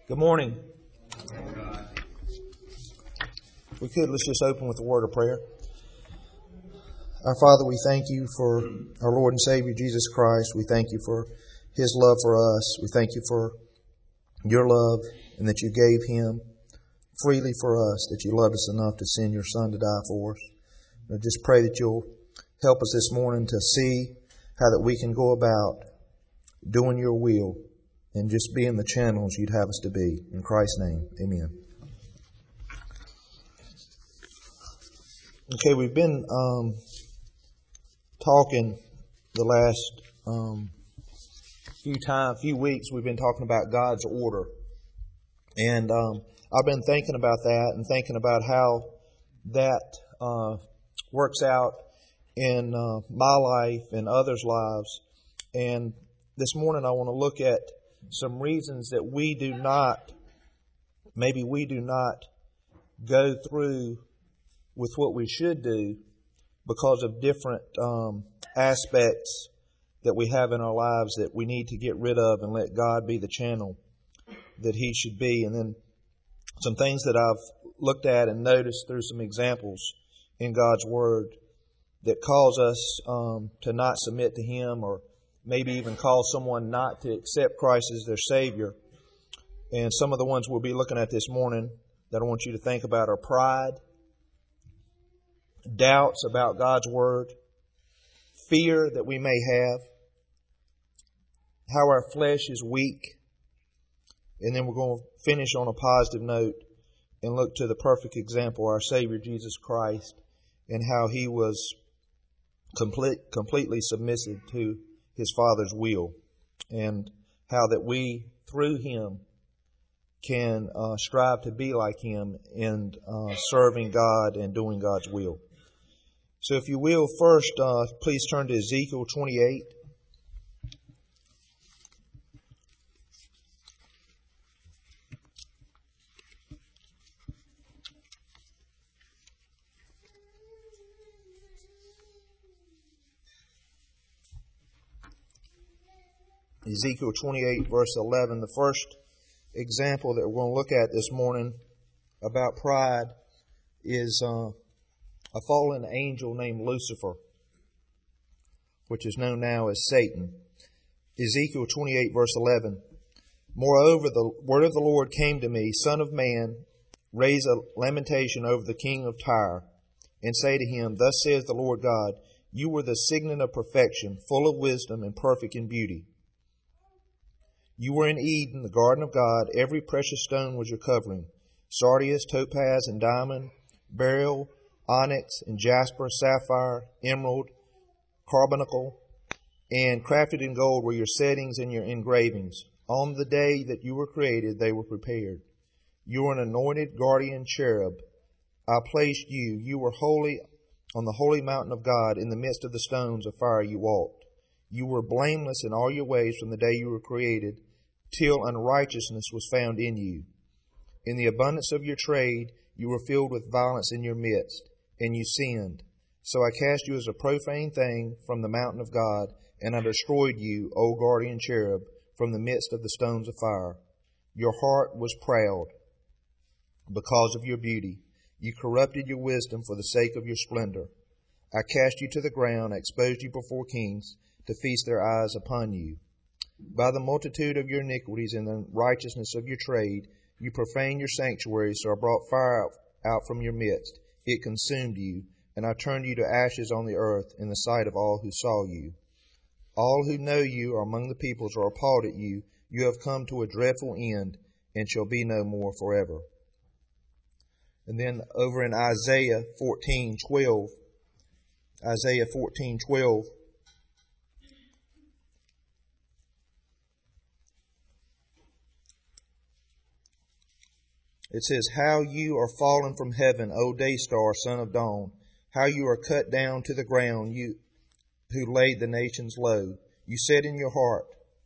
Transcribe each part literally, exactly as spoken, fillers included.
Good morning. If we could, let's just open with a word of prayer. Our Father, we thank you for our Lord and Savior, Jesus Christ. We thank you for His love for us. We thank you for your love and that you gave Him freely for us, that you loved us enough to send your Son to die for us. I just pray that you'll help us this morning to see how that we can go about doing your will and just being the channels you'd have us to be. In Christ's name, amen. Okay, we've been um, talking the last um, few time, few weeks. We've been talking about God's order, and um, I've been thinking about that and thinking about how that uh, works out in uh, my life and others' lives. And this morning, I want to look at some reasons that we do not, maybe we do not go through with what we should do because of different um, aspects that we have in our lives that we need to get rid of and let God be the channel that He should be. And then some things that I've looked at and noticed through some examples in God's Word that cause us um, to not submit to Him, or maybe even cause someone not to accept Christ as their Savior. And some of the ones we'll be looking at this morning that I want you to think about are pride, doubts about God's Word, fear that we may have, how our flesh is weak, and then we're going to finish on a positive note and look to the perfect example, our Savior Jesus Christ, and how He was complete, completely submissive to His Father's will, and how that we, through Him, can uh, strive to be like Him in uh, serving God and doing God's will. So if you will, first, uh, please turn to Ezekiel twenty-eight. Ezekiel twenty-eight, verse eleven. The first example that we're going to look at this morning about pride is uh, a fallen angel named Lucifer, which is known now as Satan. Ezekiel twenty-eight, verse eleven. Moreover, the word of the Lord came to me, Son of man, raise a lamentation over the king of Tyre, and say to him, Thus says the Lord God, You were the signet of perfection, full of wisdom and perfect in beauty. You were in Eden, the garden of God. Every precious stone was your covering: sardius, topaz, and diamond, beryl, onyx, and jasper, sapphire, emerald, carbuncle, and crafted in gold were your settings and your engravings. On the day that you were created, they were prepared. You were an anointed guardian cherub. I placed you. You were holy on the holy mountain of God. In the midst of the stones of fire you walked. You were blameless in all your ways from the day you were created, till unrighteousness was found in you. In the abundance of your trade, you were filled with violence in your midst, and you sinned. So I cast you as a profane thing from the mountain of God, and I destroyed you, O guardian cherub, from the midst of the stones of fire. Your heart was proud because of your beauty. You corrupted your wisdom for the sake of your splendor. I cast you to the ground, I exposed you before kings, to feast their eyes upon you. By the multitude of your iniquities and the righteousness of your trade, you profaned your sanctuary, so I brought fire out, out from your midst. It consumed you, and I turned you to ashes on the earth in the sight of all who saw you. All who know you are among the peoples are appalled at you. You have come to a dreadful end, and shall be no more forever. And then over in Isaiah fourteen twelve, Isaiah fourteen twelve, it says, How you are fallen from heaven, O day star, son of dawn. How you are cut down to the ground, you who laid the nations low. You said in your heart,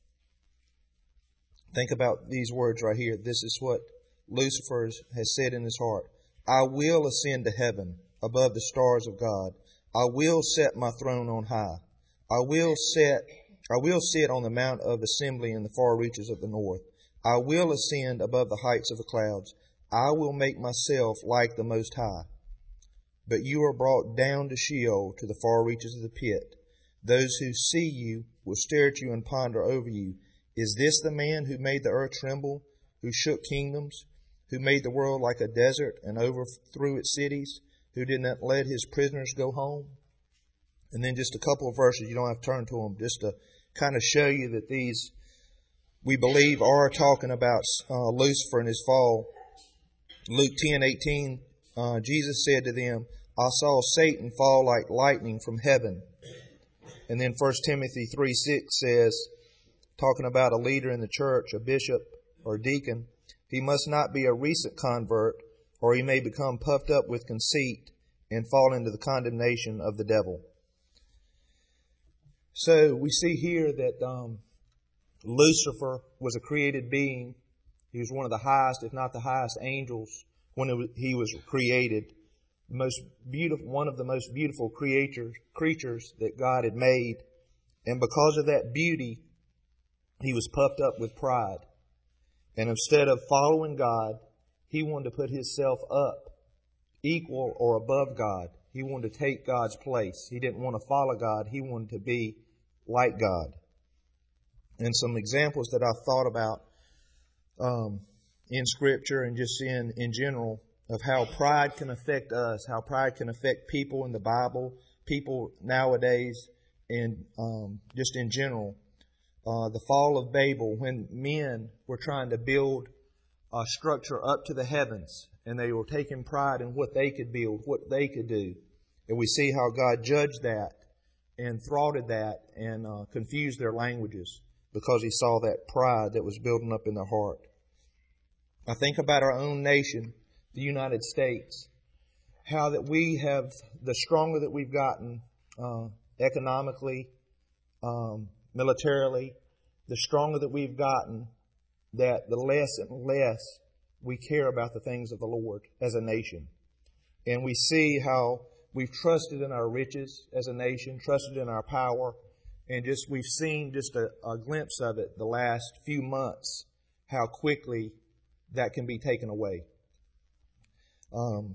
think about these words right here. This is what Lucifer has said in his heart. I will ascend to heaven above the stars of God. I will set my throne on high. I will set I will sit on the mount of assembly in the far reaches of the north. I will ascend above the heights of the clouds. I will make myself like the Most High. But you are brought down to Sheol, to the far reaches of the pit. Those who see you will stare at you and ponder over you. Is this the man who made the earth tremble, who shook kingdoms, who made the world like a desert and overthrew its cities, who did not let his prisoners go home? And then just a couple of verses, you don't have to turn to them, just to kind of show you that these, we believe, are talking about uh, Lucifer and his fall. Luke ten eighteen, uh, Jesus said to them, I saw Satan fall like lightning from heaven. And then First Timothy three six says, talking about a leader in the church, a bishop or deacon, he must not be a recent convert, or he may become puffed up with conceit and fall into the condemnation of the devil. So we see here that um, Lucifer was a created being. He was one of the highest, if not the highest, angels when it was, he was created. Most beautiful, one of the most beautiful creatures, creatures that God had made. And because of that beauty, he was puffed up with pride. And instead of following God, he wanted to put himself up, equal or above God. He wanted to take God's place. He didn't want to follow God. He wanted to be like God. And some examples that I've thought about um, in Scripture and just in, in general of how pride can affect us, how pride can affect people in the Bible, people nowadays, and um, just in general. Uh, the fall of Babel, when men were trying to build a structure up to the heavens, and they were taking pride in what they could build, what they could do. And we see how God judged that and thwarted that and uh, confused their languages because he saw that pride that was building up in their heart. I think about our own nation, the United States, how that we have, the stronger that we've gotten uh, economically, um, militarily, the stronger that we've gotten, that the less and less we care about the things of the Lord as a nation. And we see how we've trusted in our riches as a nation, trusted in our power, and just we've seen just a, a glimpse of it the last few months, how quickly that can be taken away. Um,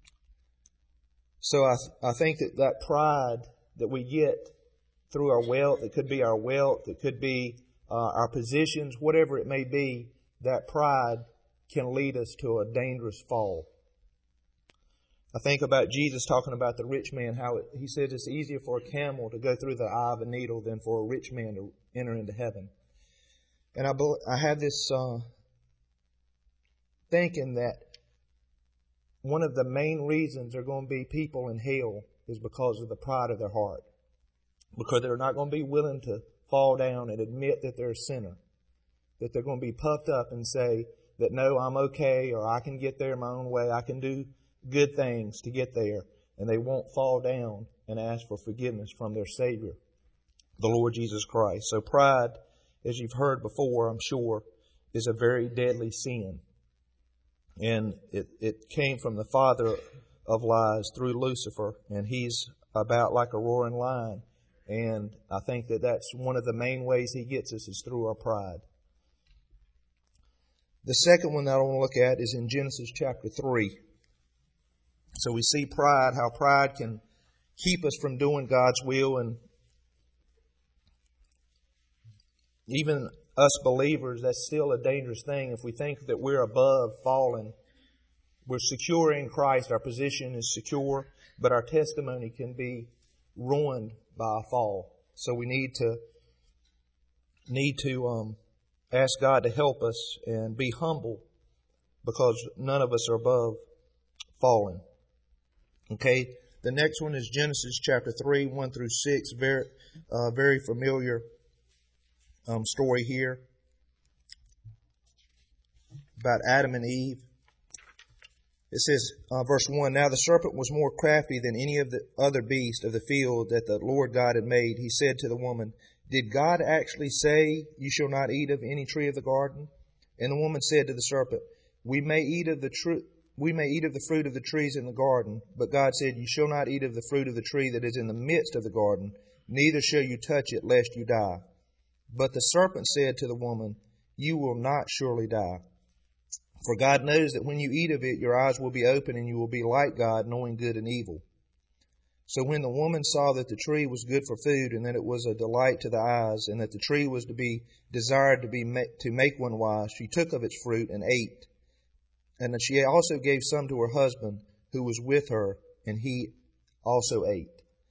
so I, I think that that pride that we get through our wealth, it could be our wealth, it could be uh, our positions, whatever it may be, that pride can lead us to a dangerous fall. I think about Jesus talking about the rich man, how it, he says it's easier for a camel to go through the eye of a needle than for a rich man to enter into heaven. And I, I have this uh, thinking that one of the main reasons there are going to be people in hell is because of the pride of their heart. Because they're not going to be willing to fall down and admit that they're a sinner. That they're going to be puffed up and say that, no, I'm okay, or I can get there my own way. I can do good things to get there. And they won't fall down and ask for forgiveness from their Savior, the Lord Jesus Christ. So pride, as you've heard before, I'm sure, is a very deadly sin. And it, it came from the father of lies through Lucifer, and he's about like a roaring lion. And I think that that's one of the main ways he gets us is through our pride. The second one that I want to look at is in Genesis chapter three. So we see pride, how pride can keep us from doing God's will. And even us believers, that's still a dangerous thing. If we think that we're above fallen, we're secure in Christ, our position is secure, but our testimony can be ruined by a fall. So we need to need to um, ask God to help us and be humble, because none of us are above falling. Okay, the next one is Genesis chapter three, one through six. Very, uh, very familiar um, story here about Adam and Eve. It says, uh, verse one, Now the serpent was more crafty than any of the other beasts of the field that the Lord God had made. He said to the woman, Did God actually say, You shall not eat of any tree of the garden? And the woman said to the serpent, We may eat of the tr- we may eat of the fruit of the trees in the garden, but God said, You shall not eat of the fruit of the tree that is in the midst of the garden, neither shall you touch it, lest you die. But the serpent said to the woman, you will not surely die. For God knows that when you eat of it, your eyes will be open and you will be like God, knowing good and evil. So when the woman saw that the tree was good for food, and that it was a delight to the eyes, and that the tree was to be desired to be ma- to make one wise, she took of its fruit and ate. And that she also gave some to her husband who was with her, and he also ate.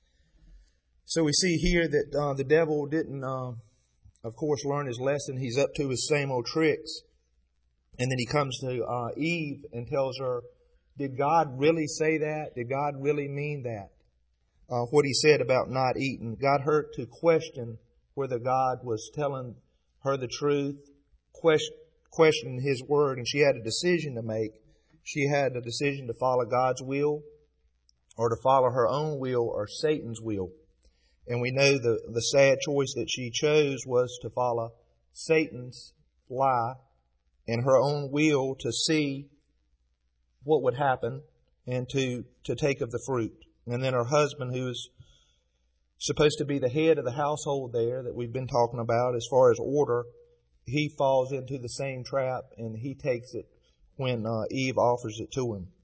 So we see here that uh, the devil didn't, uh, of course, learn his lesson. He's up to his same old tricks. And then he comes to uh, Eve and tells her, did God really say that? Did God really mean that? Uh, what he said about not eating. Got her to question whether God was telling her the truth, question, questioning his word, and she had a decision to make. She had a decision to follow God's will or to follow her own will or Satan's will. And we know the, the sad choice that she chose was to follow Satan's lie and her own will to see what would happen and to, to take of the fruit. And then her husband, who is supposed to be the head of the household there that we've been talking about as far as order, he falls into the same trap and he takes it when uh, Eve offers it to him.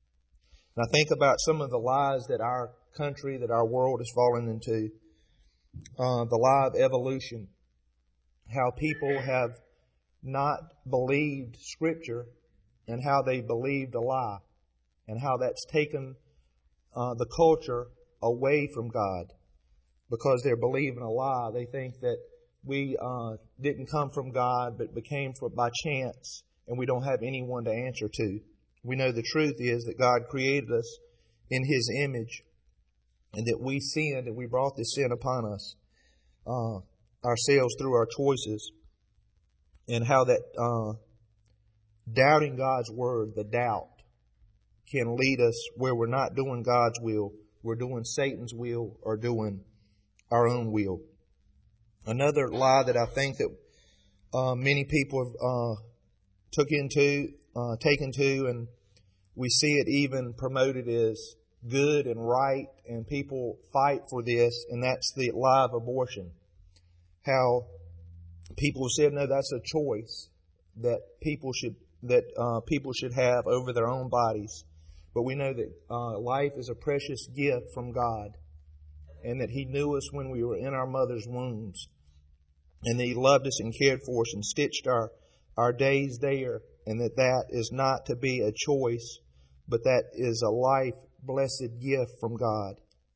And I think about some of the lies that our country, that our world has fallen into. Uh, the lie of evolution. How people have not believed Scripture and how they believed a lie. And how that's taken uh, the culture away from God. Because they're believing a lie. They think that we uh, didn't come from God but became for, by chance, and we don't have anyone to answer to. We know the truth is that God created us in His image, and that we sinned and we brought this sin upon us uh, ourselves through our choices, and how that uh, doubting God's word, the doubt, can lead us where we're not doing God's will, we're doing Satan's will or doing our own will. Another lie that I think that uh, many people have uh, took into, uh, taken to, and we see it even promoted as good and right, and people fight for this, and that's the lie of abortion. How people said, no, that's a choice that people should that uh, people should have over their own bodies. But we know that uh, life is a precious gift from God, and that He knew us when we were in our mother's wombs, and that He loved us and cared for us and stitched our, our days there, and that that is not to be a choice, but that is a life blessed gift from God.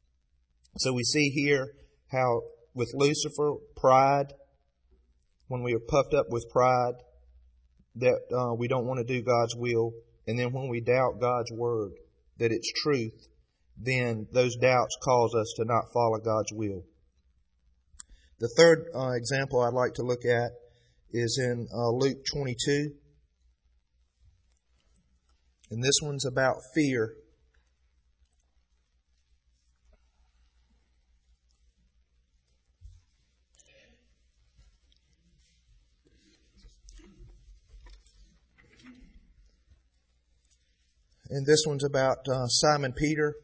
So we see here how with Lucifer, pride, when we are puffed up with pride, that uh, we don't want to do God's will. And then when we doubt God's word, that it's truth, then those doubts cause us to not follow God's will. The third uh, example I'd like to look at is in uh, Luke twenty-two. And this one's about fear. And this one's about uh, Simon Peter.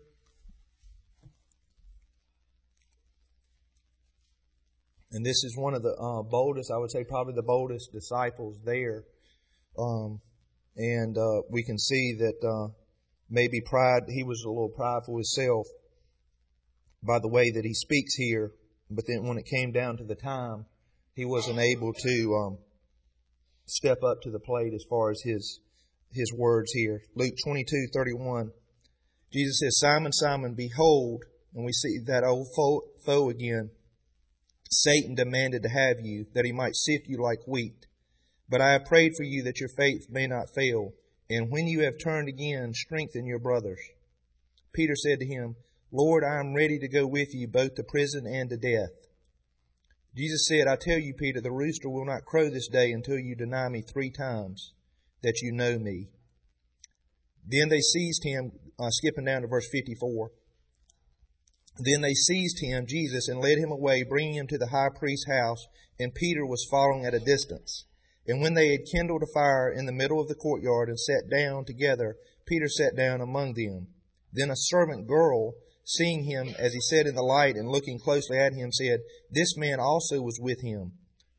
And this is one of the uh, boldest, I would say probably the boldest disciples there. Um, and uh, we can see that uh, maybe pride, he was a little prideful himself by the way that he speaks here. But then when it came down to the time, he wasn't able to um, step up to the plate as far as his his words here. Luke twenty-two thirty-one. Jesus says, Simon, Simon, behold, and we see that old foe, foe again. Satan demanded to have you, that he might sift you like wheat. But I have prayed for you that your faith may not fail. And when you have turned again, strengthen your brothers. Peter said to him, Lord, I am ready to go with you both to prison and to death. Jesus said, I tell you, Peter, the rooster will not crow this day until you deny me three times that you know me. Then they seized him, uh, skipping down to verse fifty-four. Then they seized him, Jesus, and led him away, bringing him to the high priest's house, and Peter was following at a distance. And when they had kindled a fire in the middle of the courtyard and sat down together, Peter sat down among them. Then a servant girl, seeing him as he sat in the light and looking closely at him, said, This man also was with him.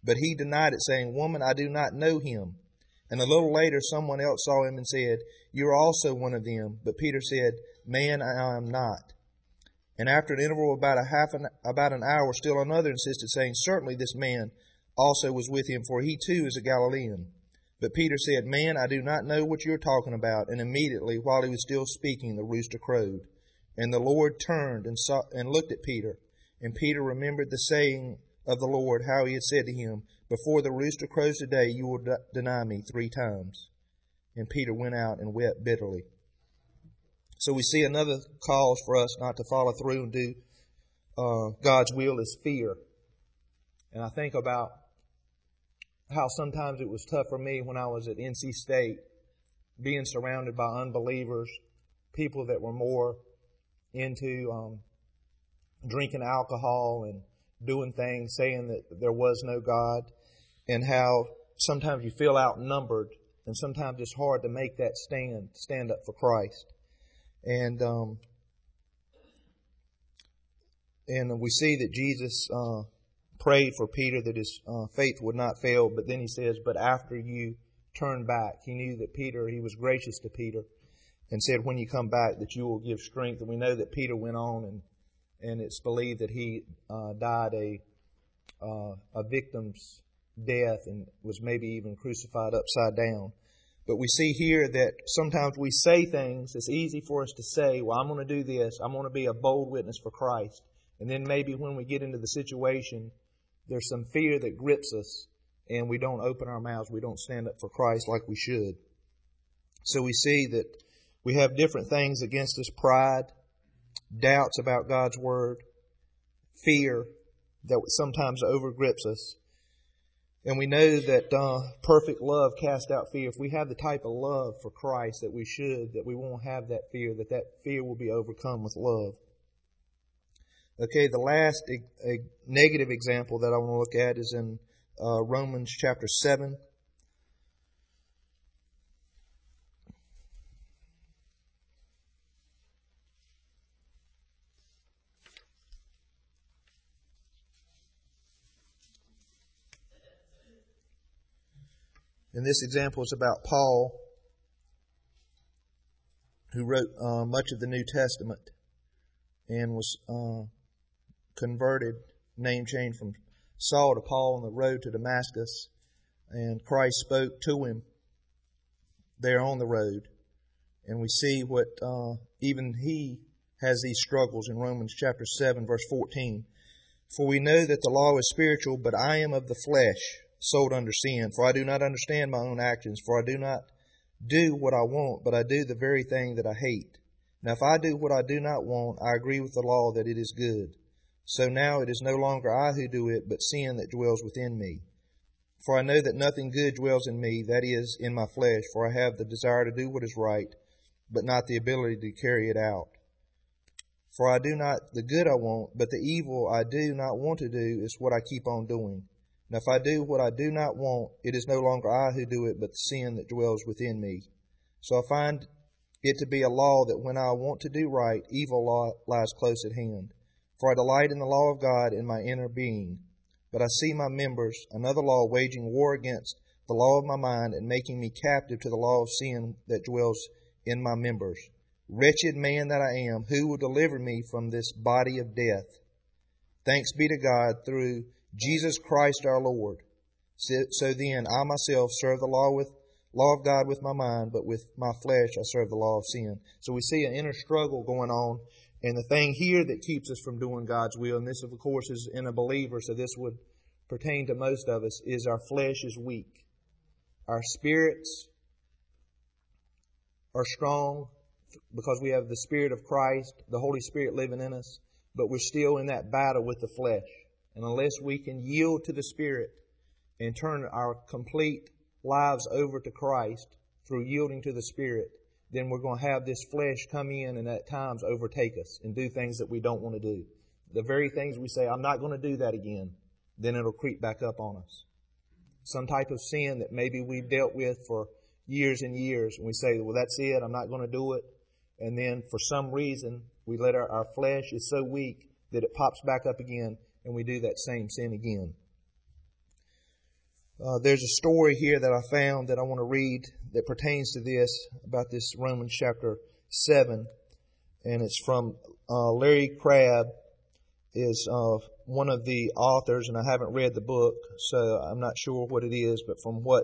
But he denied it, saying, Woman, I do not know him. And a little later someone else saw him and said, You are also one of them. But Peter said, Man, I am not. And after an interval of about a half an, about an hour, still another insisted, saying, Certainly this man also was with him, for he too is a Galilean. But Peter said, Man, I do not know what you are talking about. And immediately, while he was still speaking, the rooster crowed. And the Lord turned and saw and looked at Peter. And Peter remembered the saying of the Lord, how he had said to him, Before the rooster crows today, you will d- deny me three times. And Peter went out and wept bitterly. So we see another cause for us not to follow through and do uh, God's will is fear. And I think about how sometimes it was tough for me when I was at N C State, being surrounded by unbelievers, people that were more into um, drinking alcohol and doing things, saying that there was no God, and how sometimes you feel outnumbered, and sometimes it's hard to make that stand, stand up for Christ. And um, and we see that Jesus uh, prayed for Peter that his uh, faith would not fail, but then he says, but after you turn back, he knew that Peter, he was gracious to Peter, and said, when you come back, that you will give strength. And we know that Peter went on, and and it's believed that he uh, died a uh, a victim's death and was maybe even crucified upside down. But we see here that sometimes we say things, it's easy for us to say, well, I'm going to do this, I'm going to be a bold witness for Christ. And then maybe when we get into the situation, there's some fear that grips us, and we don't open our mouths, we don't stand up for Christ like we should. So we see that we have different things against us: pride, doubts about God's Word, fear that sometimes overgrips us. And we know that uh, perfect love casts out fear. If we have the type of love for Christ that we should, that we won't have that fear, that that fear will be overcome with love. Okay, the last e- e- negative example that I want to look at is in uh, Romans chapter seven. And this example is about Paul, who wrote uh, much of the New Testament and was uh, converted, name changed from Saul to Paul on the road to Damascus. And Christ spoke to him there on the road. And we see what uh, even he has these struggles in Romans chapter seven, verse fourteen. For we know that the law is spiritual, but I am of the flesh, sold under sin. For I do not understand my own actions, for I do not do what I want, but I do the very thing that I hate. Now if I do what I do not want, I agree with the law that it is good. So now it is no longer I who do it, but sin that dwells within me. For I know that nothing good dwells in me, that is, in my flesh, for I have the desire to do what is right, but not the ability to carry it out. For I do not the good I want, but the evil I do not want to do is what I keep on doing. Now if I do what I do not want, it is no longer I who do it, but the sin that dwells within me. So I find it to be a law that when I want to do right, evil law lies close at hand. For I delight in the law of God in my inner being. But I see my members, another law, waging war against the law of my mind and making me captive to the law of sin that dwells in my members. Wretched man that I am, who will deliver me from this body of death? Thanks be to God through Jesus Christ our Lord. So, so then I myself serve the law with law of God with my mind, but with my flesh I serve the law of sin. So we see an inner struggle going on. And the thing here that keeps us from doing God's will, and this of course is in a believer, so this would pertain to most of us, is our flesh is weak. Our spirits are strong because we have the Spirit of Christ, the Holy Spirit living in us, but we're still in that battle with the flesh. And unless we can yield to the Spirit and turn our complete lives over to Christ through yielding to the Spirit, then we're going to have this flesh come in and at times overtake us and do things that we don't want to do. The very things we say, I'm not going to do that again, then it'll creep back up on us. Some type of sin that maybe we've dealt with for years and years, and we say, well, that's it, I'm not going to do it. And then for some reason, we let our, our flesh is so weak that it pops back up again, and we do that same sin again. Uh, there's a story here that I found that I want to read that pertains to this, about this Romans chapter seven. And it's from uh, Larry Crabb, is uh, one of the authors, and I haven't read the book, so I'm not sure what it is, but from what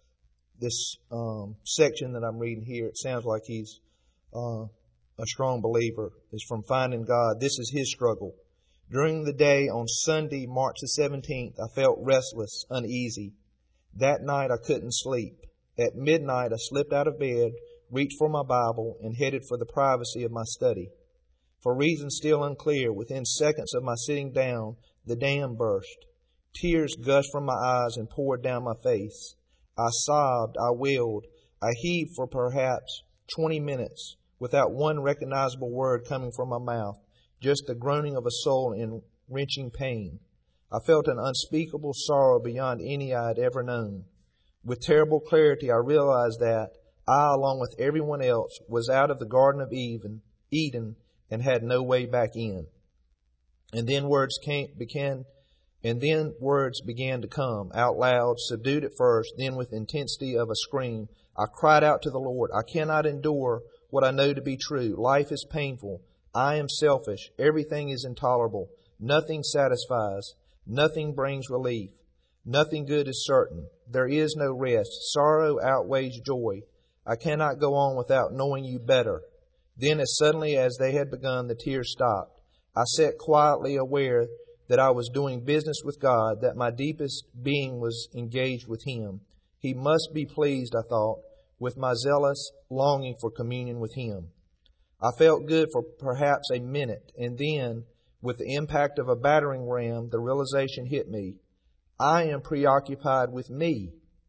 this um, section that I'm reading here, it sounds like he's uh, a strong believer. It's from Finding God. This is his struggle. During the day on Sunday, March the seventeenth, I felt restless, uneasy. That night I couldn't sleep. At midnight I slipped out of bed, reached for my Bible, and headed for the privacy of my study. For reasons still unclear, within seconds of my sitting down, the dam burst. Tears gushed from my eyes and poured down my face. I sobbed, I wailed, I heaved for perhaps twenty minutes, without one recognizable word coming from my mouth, just the groaning of a soul in wrenching pain. I felt an unspeakable sorrow beyond any I had ever known. With terrible clarity, I realized that I, along with everyone else, was out of the Garden of Eden, Eden and had no way back in. And then words came, began, and then words began to come out loud, subdued at first, then with intensity of a scream. I cried out to the Lord, I cannot endure what I know to be true. Life is painful. I am selfish. Everything is intolerable. Nothing satisfies. Nothing brings relief. Nothing good is certain. There is no rest. Sorrow outweighs joy. I cannot go on without knowing you better. Then, as suddenly as they had begun, the tears stopped. I sat quietly aware that I was doing business with God, that my deepest being was engaged with Him. He must be pleased, I thought, with my zealous longing for communion with Him. I felt good for perhaps a minute, and then, with the impact of a battering ram, the realization hit me. I am preoccupied with me.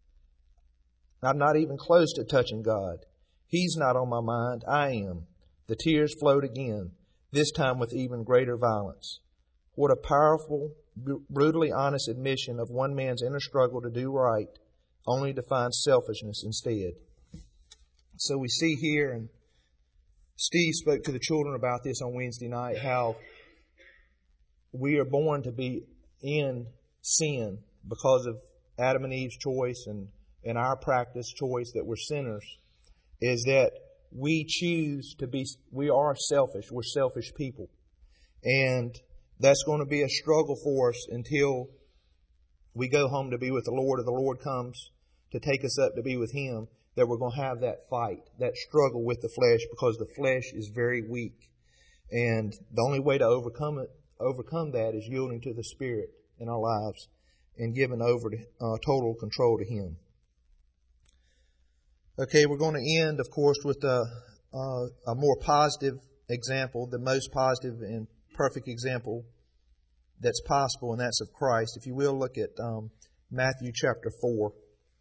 I'm not even close to touching God. He's not on my mind. I am. The tears flowed again, this time with even greater violence. What a powerful, brutally honest admission of one man's inner struggle to do right, only to find selfishness instead. So we see here, and Steve spoke to the children about this on Wednesday night, how we are born to be in sin because of Adam and Eve's choice and, and our practice choice that we're sinners, is that we choose to be, we are selfish. We're selfish people. And that's going to be a struggle for us until we go home to be with the Lord, or the Lord comes to take us up to be with Him, that we're going to have that fight, that struggle with the flesh, because the flesh is very weak. And the only way to overcome it, overcome that is yielding to the Spirit in our lives and giving over to, uh, total control to Him. Okay, we're going to end, of course, with a, uh, a more positive example, the most positive and perfect example that's possible, and that's of Christ. If you will, look at um, Matthew chapter four.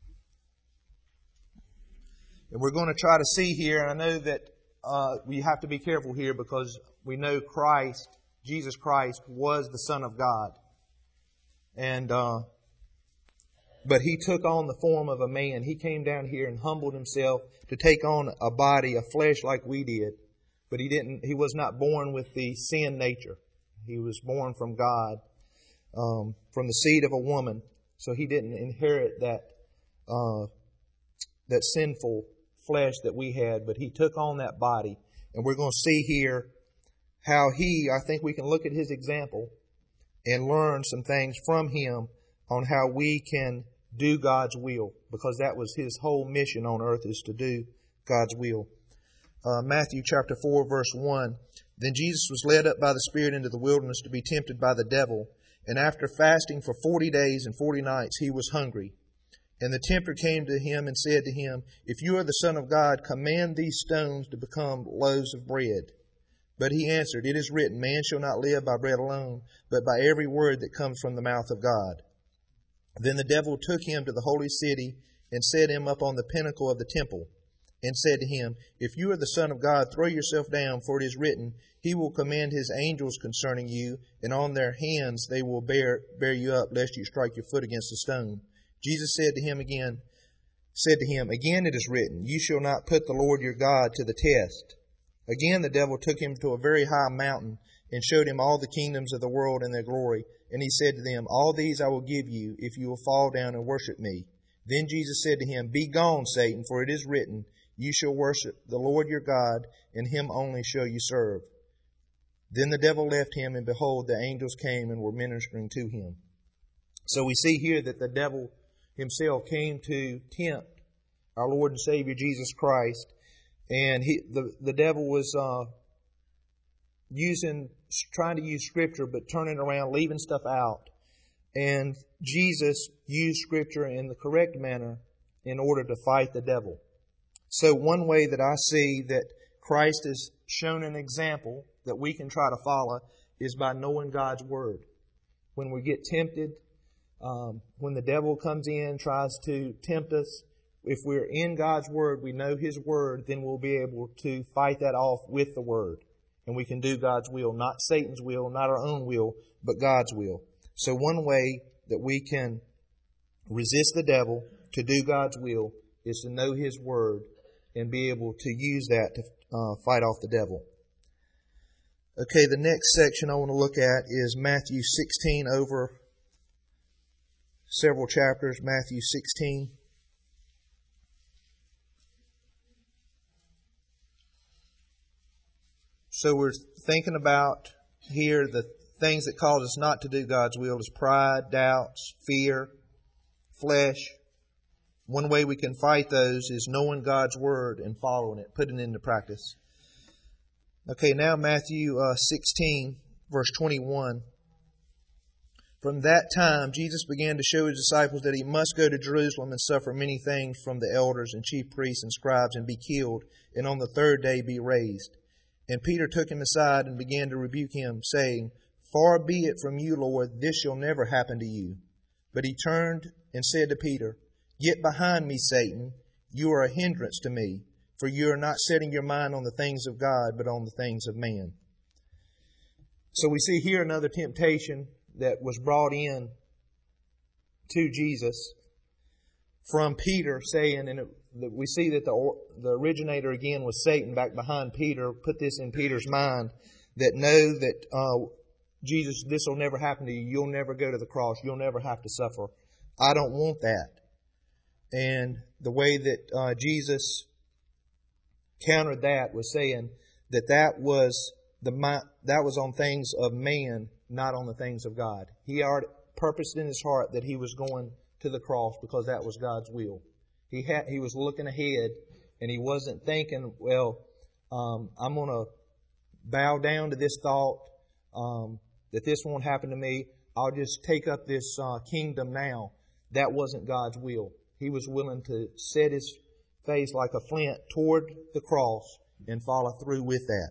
And we're going to try to see here, and I know that uh, we have to be careful here because we know Christ, Jesus Christ, was the Son of God. And uh, but He took on the form of a man. He came down here and humbled Himself to take on a body, a flesh like we did. But He didn't. He was not born with the sin nature. He was born from God, um, from the seed of a woman. So He didn't inherit that uh, that sinful flesh that we had, but He took on that body. And we're going to see here how He, I think we can look at His example and learn some things from Him on how we can do God's will, because that was His whole mission on earth, is to do God's will. Uh, Matthew chapter four, verse one. Then Jesus was led up by the Spirit into the wilderness to be tempted by the devil. And after fasting for forty days and forty nights, He was hungry. And the tempter came to Him and said to Him, If you are the Son of God, command these stones to become loaves of bread. But He answered, It is written, Man shall not live by bread alone, but by every word that comes from the mouth of God. Then the devil took Him to the holy city and set Him up on the pinnacle of the temple, and said to Him, If you are the Son of God, throw yourself down, for it is written, He will command His angels concerning you, and on their hands they will bear bear you up, lest you strike your foot against a stone. Jesus said to him again, said to him, Again it is written, You shall not put the Lord your God to the test. Again the devil took Him to a very high mountain and showed him all the kingdoms of the world and their glory. And he said to them, All these I will give you, if you will fall down and worship me. Then Jesus said to him, Be gone, Satan, for it is written, You shall worship the Lord your God, and him only shall you serve. Then the devil left him, and behold, the angels came and were ministering to him. So we see here that the devil himself came to tempt our Lord and Savior Jesus Christ. And he, the, the devil was uh, using, trying to use Scripture, but turning around, leaving stuff out. And Jesus used Scripture in the correct manner in order to fight the devil. So one way that I see that Christ has shown an example that we can try to follow is by knowing God's Word. When we get tempted, um, when the devil comes in, tries to tempt us, if we're in God's Word, we know His Word, then we'll be able to fight that off with the Word. And we can do God's will, not Satan's will, not our own will, but God's will. So one way that we can resist the devil to do God's will is to know His Word and be able to use that to uh, fight off the devil. Okay, the next section I want to look at is Matthew sixteen, over several chapters, Matthew sixteen. So we're thinking about here the things that cause us not to do God's will is pride, doubts, fear, flesh. One way we can fight those is knowing God's Word and following it, putting it into practice. Okay, now Matthew uh, sixteen, verse twenty-one. From that time, Jesus began to show His disciples that He must go to Jerusalem and suffer many things from the elders and chief priests and scribes and be killed, and on the third day be raised. And Peter took Him aside and began to rebuke Him, saying, Far be it from you, Lord, this shall never happen to you. But He turned and said to Peter, Get behind me, Satan. You are a hindrance to me, for you are not setting your mind on the things of God, but on the things of man. So we see here another temptation that was brought in to Jesus from Peter, saying, and it, we see that the, the originator again was Satan back behind Peter, put this in Peter's mind, that know that uh, Jesus, this will never happen to you. You'll never go to the cross. You'll never have to suffer. I don't want that. And the way that uh, Jesus countered that was saying that that was the that was on things of man, not on the things of God. He already purposed in his heart that he was going to the cross because that was God's will. He had he was looking ahead, and he wasn't thinking, well, um, I'm going to bow down to this thought um, that this won't happen to me. I'll just take up this uh, kingdom now. That wasn't God's will. He was willing to set his face like a flint toward the cross and follow through with that.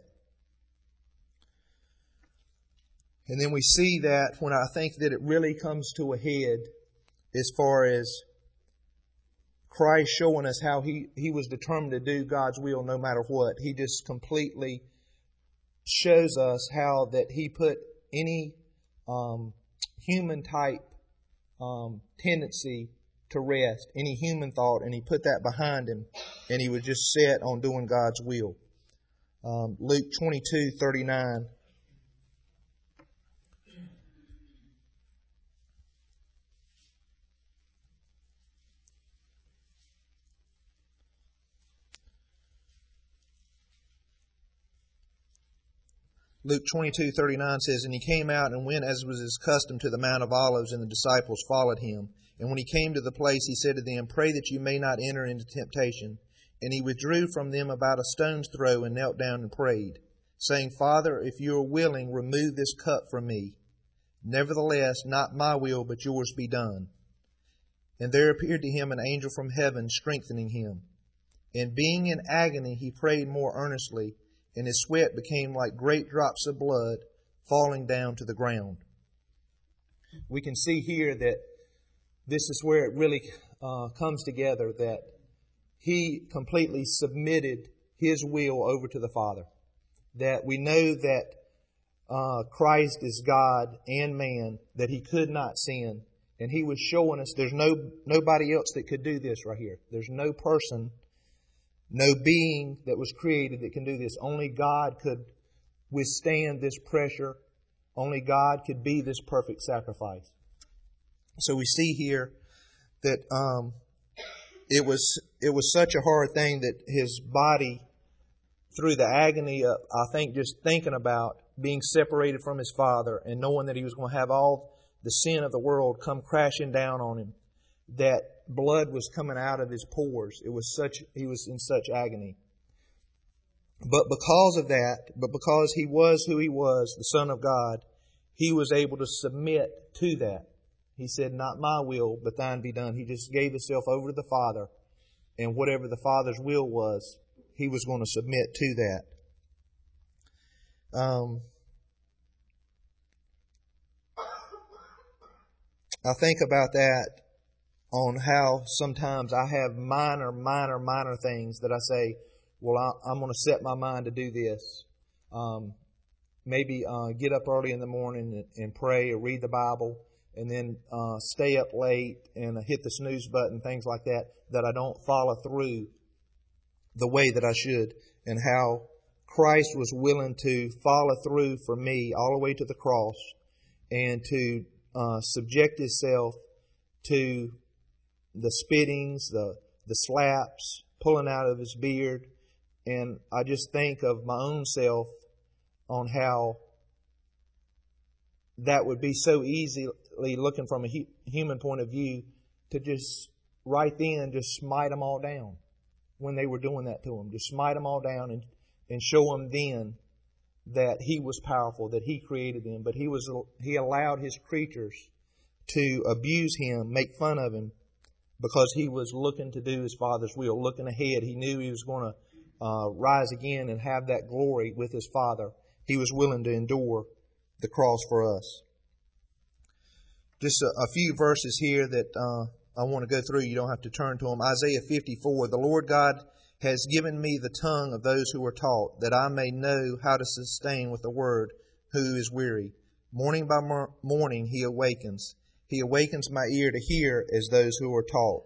And then we see that when I think that it really comes to a head as far as Christ showing us how he, he was determined to do God's will no matter what. He just completely shows us how that He put any um, human type um, tendency to rest, any human thought, and He put that behind Him, and He was just set on doing God's will. Um, Luke twenty-two thirty-nine. Luke twenty-two thirty-nine says, And He came out and went as was His custom to the Mount of Olives, and the disciples followed Him. And when He came to the place, He said to them, Pray that you may not enter into temptation. And He withdrew from them about a stone's throw and knelt down and prayed, saying, Father, if you are willing, remove this cup from me. Nevertheless, not my will, but yours be done. And there appeared to Him an angel from heaven, strengthening Him. And being in agony, He prayed more earnestly, and His sweat became like great drops of blood falling down to the ground. We can see here that this is where it really uh, comes together, that He completely submitted His will over to the Father. That we know that uh, Christ is God and man, that He could not sin. And He was showing us there's no nobody else that could do this right here. There's no person, no being that was created that can do this. Only God could withstand this pressure. Only God could be this perfect sacrifice. So we see here that um, it was it was such a hard thing that his body, through the agony of, I think, just thinking about being separated from his Father and knowing that he was going to have all the sin of the world come crashing down on him, that blood was coming out of his pores. It was such, he was in such agony. But because of that, but because he was who he was, the Son of God, he was able to submit to that. He said, not my will, but thine be done. He just gave himself over to the Father, and whatever the Father's will was, he was going to submit to that. Um, I think about that on how sometimes I have minor, minor, minor things that I say, well, I, I'm going to set my mind to do this. Um, maybe uh, get up early in the morning and, and pray or read the Bible, and then uh, stay up late and uh, hit the snooze button, things like that, that I don't follow through the way that I should, and how Christ was willing to follow through for me all the way to the cross and to uh, subject himself to the spittings, the the slaps, pulling out of his beard. And I just think of my own self on how that would be so easily, looking from a hu- human point of view, to just right then just smite them all down when they were doing that to him. Just smite them all down and, and show them then that he was powerful, that he created them. But he was he allowed his creatures to abuse him, make fun of him, because he was looking to do his Father's will, looking ahead. He knew he was going to uh, rise again and have that glory with his Father. He was willing to endure the cross for us. Just a, a few verses here that uh, I want to go through. You don't have to turn to them. Isaiah fifty-four, the Lord God has given me the tongue of those who are taught, that I may know how to sustain with the word who is weary. Morning by mor- morning he awakens. He awakens my ear to hear as those who are taught.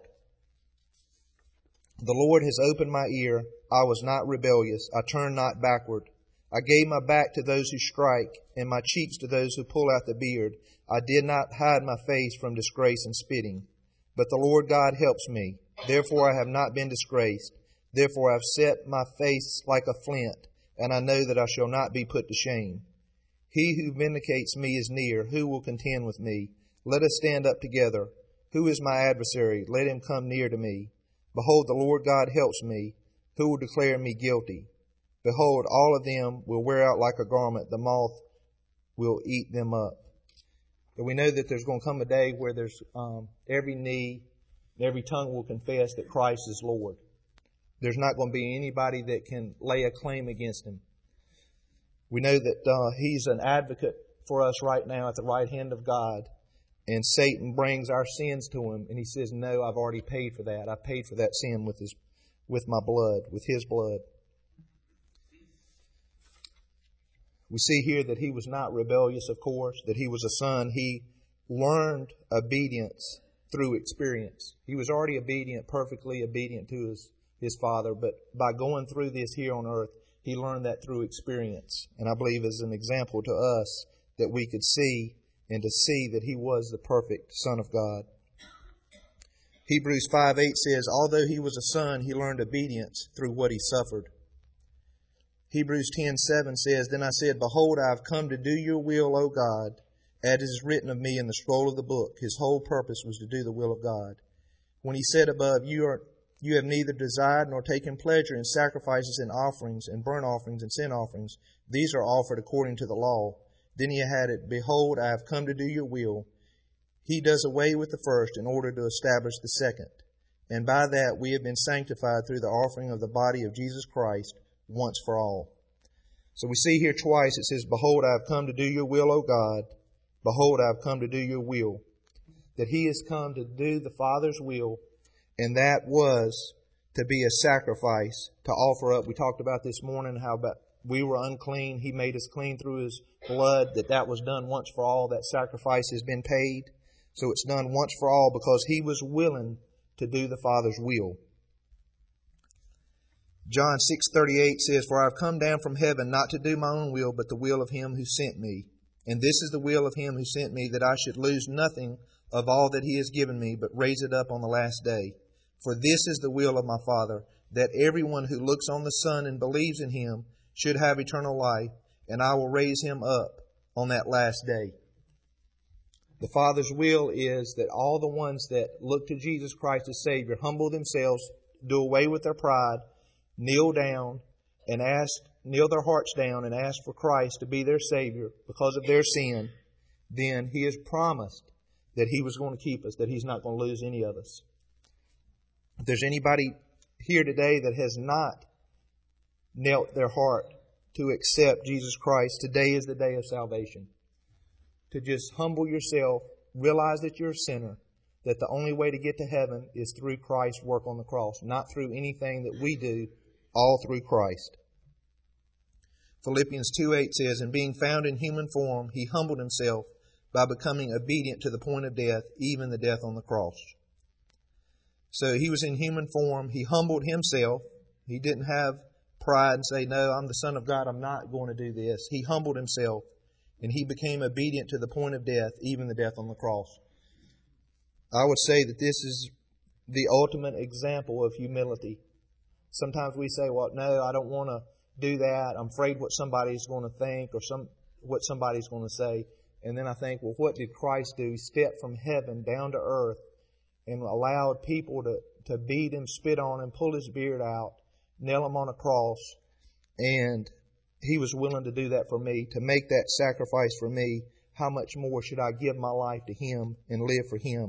The Lord has opened my ear. I was not rebellious. I turned not backward. I gave my back to those who strike, and my cheeks to those who pull out the beard. I did not hide my face from disgrace and spitting. But the Lord God helps me. Therefore I have not been disgraced. Therefore I have set my face like a flint, and I know that I shall not be put to shame. He who vindicates me is near. Who will contend with me? Let us stand up together. Who is my adversary? Let him come near to me. Behold, the Lord God helps me. Who will declare me guilty? Behold, all of them will wear out like a garment. The moth will eat them up. And we know that there's going to come a day where there's um, every knee, every tongue will confess that Christ is Lord. There's not going to be anybody that can lay a claim against him. We know that uh, he's an advocate for us right now at the right hand of God. And Satan brings our sins to him, and he says, no, I've already paid for that. I paid for that sin with his, with my blood, with his blood. We see here that he was not rebellious, of course, that he was a son. He learned obedience through experience. He was already obedient, perfectly obedient to his, his Father, but by going through this here on earth, he learned that through experience. And I believe as an example to us that we could see and to see that he was the perfect Son of God. Hebrews five eight says, although he was a son, he learned obedience through what he suffered. Hebrews ten seven says, then I said, behold, I have come to do your will, O God, as is written of me in the scroll of the book. His whole purpose was to do the will of God. When he said above, you are you have neither desired nor taken pleasure in sacrifices and offerings and burnt offerings and sin offerings. These are offered according to the law. Then he had it, behold, I have come to do your will. He does away with the first in order to establish the second. And by that we have been sanctified through the offering of the body of Jesus Christ once for all. So we see here twice it says, behold, I have come to do your will, O God. Behold, I have come to do your will. That he has come to do the Father's will, and that was to be a sacrifice to offer up. We talked about this morning how about we were unclean. He made us clean through his blood, that that was done once for all. That sacrifice has been paid. So it's done once for all because he was willing to do the Father's will. John six thirty-eight says, For I have come down from heaven not to do my own will, but the will of him who sent me. And this is the will of him who sent me, that I should lose nothing of all that he has given me, but raise it up on the last day. For this is the will of my Father, that everyone who looks on the Son and believes in him should have eternal life, and I will raise him up on that last day. The Father's will is that all the ones that look to Jesus Christ as Savior humble themselves, do away with their pride, kneel down and ask, kneel their hearts down and ask for Christ to be their Savior because of their sin. Then He has promised that He was going to keep us, that He's not going to lose any of us. If there's anybody here today that has not knelt their heart to accept Jesus Christ, today is the day of salvation. To just humble yourself, realize that you're a sinner, that the only way to get to heaven is through Christ's work on the cross, not through anything that we do, all through Christ. Philippians two eight says, And being found in human form, He humbled Himself by becoming obedient to the point of death, even the death on the cross. So He was in human form. He humbled Himself. He didn't have pride and say, no, I'm the Son of God, I'm not going to do this. He humbled Himself, and He became obedient to the point of death, even the death on the cross. I would say that this is the ultimate example of humility. Sometimes we say, well, no, I don't want to do that. I'm afraid what somebody's going to think or some what somebody's going to say. And then I think, well, what did Christ do? He stepped from heaven down to earth and allowed people to, to beat Him, spit on Him, pull His beard out, nail Him on a cross. And He was willing to do that for me, to make that sacrifice for me. How much more should I give my life to Him and live for Him?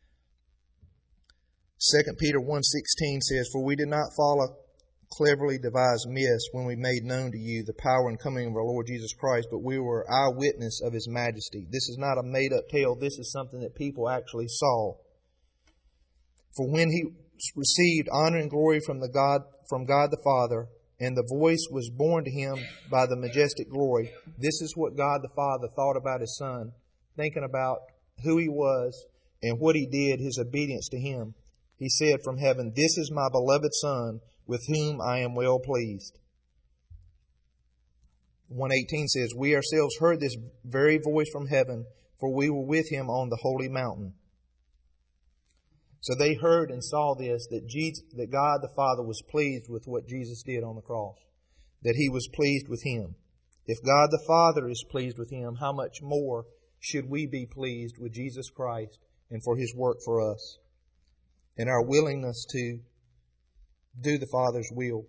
Second Peter one sixteen says, For we did not follow cleverly devised myths when we made known to you the power and coming of our Lord Jesus Christ, but we were eyewitness of His majesty. This is not a made-up tale. This is something that people actually saw. For when He received honor and glory from the God, from God the Father, and the voice was borne to Him by the majestic glory. This is what God the Father thought about His Son, thinking about who He was and what He did, His obedience to Him. He said from heaven, This is my beloved Son, with whom I am well pleased. one eighteen says, We ourselves heard this very voice from heaven, for we were with Him on the holy mountain. So they heard and saw this, that Jesus, that God the Father was pleased with what Jesus did on the cross, that He was pleased with Him. If God the Father is pleased with Him, how much more should we be pleased with Jesus Christ and for His work for us and our willingness to do the Father's will.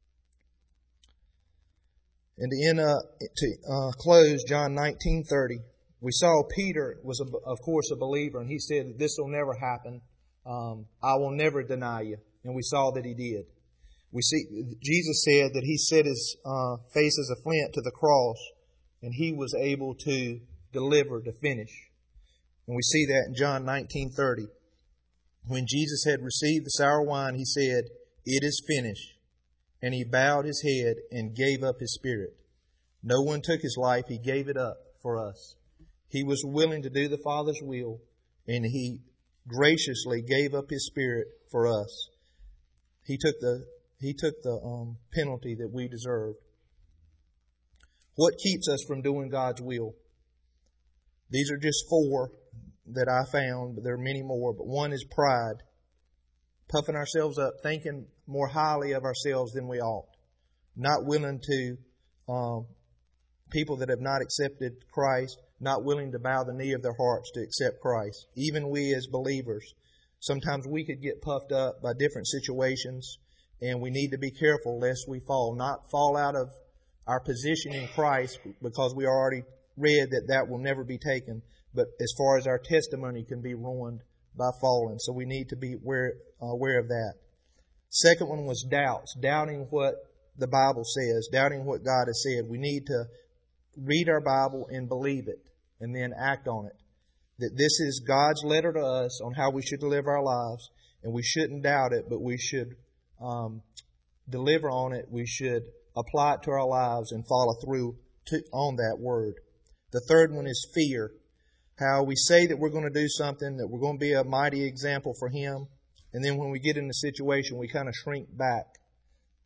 And to, end, uh, to uh, close, John nineteen thirty, we saw Peter was, a, of course, a believer, and he said, this will never happen. Um, I will never deny you. And we saw that he did. We see Jesus said that He set His uh, face as a flint to the cross, and He was able to deliver, to finish. And we see that in John nineteen thirty. When Jesus had received the sour wine, He said, It is finished. And He bowed His head and gave up His spirit. No one took His life. He gave it up for us. He was willing to do the Father's will, and He graciously gave up His spirit for us. He took the He took the um, penalty that we deserved. What keeps us from doing God's will? These are just four that I found, but there are many more. But one is pride. Puffing ourselves up, thinking more highly of ourselves than we ought. Not willing to, um, people that have not accepted Christ, not willing to bow the knee of their hearts to accept Christ. Even we as believers, sometimes we could get puffed up by different situations, and we need to be careful lest we fall. Not fall out of our position in Christ, because we already read that that will never be taken. But as far as our testimony can be ruined by falling. So we need to be aware, uh, aware of that. Second one was doubts. Doubting what the Bible says. Doubting what God has said. We need to read our Bible and believe it, and then act on it. That this is God's letter to us on how we should live our lives, and we shouldn't doubt it, but we should um, deliver on it. We should apply it to our lives and follow through to, on that word. The third one is fear. How we say that we're going to do something, that we're going to be a mighty example for Him, and then when we get in the situation, we kind of shrink back.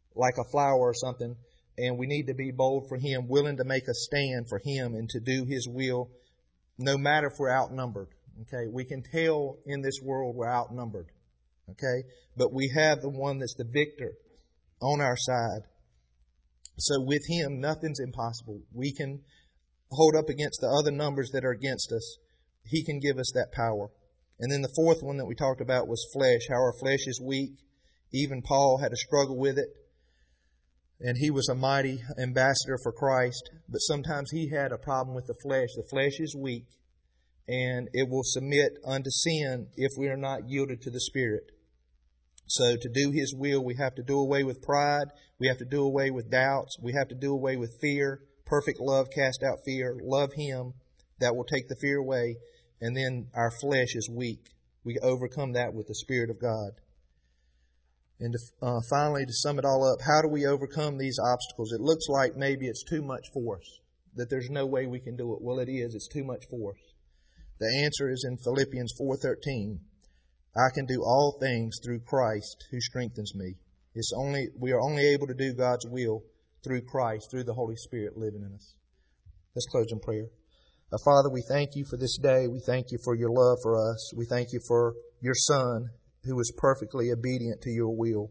like a flower or something, and we need to be bold for Him, willing to make a stand for Him and to do His will, no matter if we're outnumbered. Okay, we can tell in this world we're outnumbered. Okay, but we have the one that's the victor on our side. So with Him, nothing's impossible. We can hold up against the other numbers that are against us. He can give us that power. And then the fourth one that we talked about was flesh, how our flesh is weak. Even Paul had a struggle with it. And he was a mighty ambassador for Christ. But sometimes he had a problem with the flesh. The flesh is weak, and it will submit unto sin if we are not yielded to the Spirit. So to do His will, we have to do away with pride. We have to do away with doubts. We have to do away with fear. Perfect love cast out fear. Love Him. That will take the fear away. And then our flesh is weak. We overcome that with the Spirit of God. And to, uh, finally, to sum it all up, how do we overcome these obstacles? It looks like maybe it's too much force, that there's no way we can do it. Well, it is. It's too much force. The answer is in Philippians four thirteen. I can do all things through Christ who strengthens me. It's only we are only able to do God's will through Christ, through the Holy Spirit living in us. Let's close in prayer. Uh, Father, we thank You for this day. We thank You for Your love for us. We thank You for Your Son, who was perfectly obedient to Your will.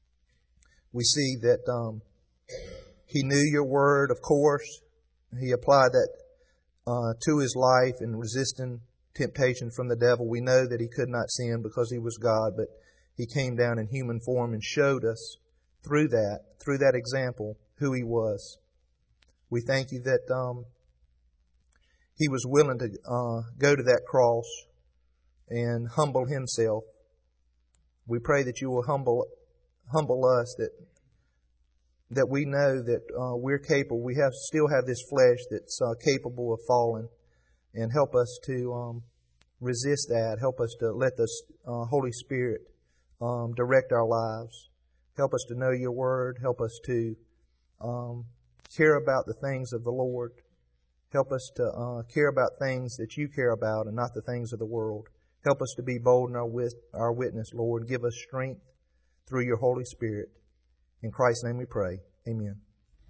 We see that um, He knew Your word, of course. He applied that uh, to His life in resisting temptation from the devil. We know that He could not sin because He was God, but He came down in human form and showed us through that, through that example, who He was. We thank You that um, He was willing to uh, go to that cross and humble Himself. We pray that You will humble humble us, that that we know that uh, we're capable. We have still have this flesh that's uh, capable of falling, and help us to um, resist that. Help us to let the uh, Holy Spirit um, direct our lives. Help us to know Your word. Help us to um, care about the things of the Lord. Help us to uh, care about things that You care about and not the things of the world. Help us to be bold in our, wit- our witness, Lord. Give us strength through Your Holy Spirit. In Christ's name we pray. Amen.